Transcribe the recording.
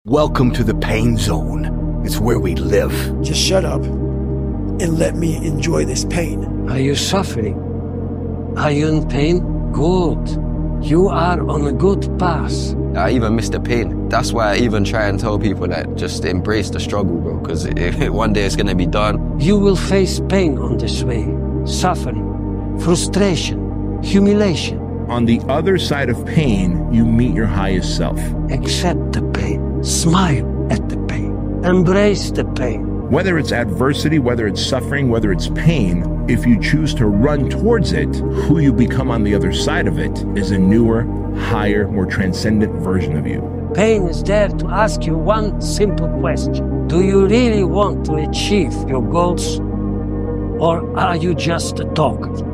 Welcome to the pain zone. It's where we live. Just shut up and let me enjoy this pain. Are you suffering? Are you in pain? Good. You are on a good path. I even miss the pain. That's why I even try and tell people that just embrace the struggle, bro, because one day it's going to be done. You will face pain on this way. Suffering, frustration, humiliation. On the other side of pain, you meet your highest self. Accept the pain. Smile at the pain. Embrace the pain. Whether it's adversity, whether it's suffering, whether it's pain, if you choose to run towards it, who you become on the other side of it is a newer, higher, more transcendent version of you. Pain is there to ask you one simple question. Do you really want to achieve your goals? Or are you just a talker?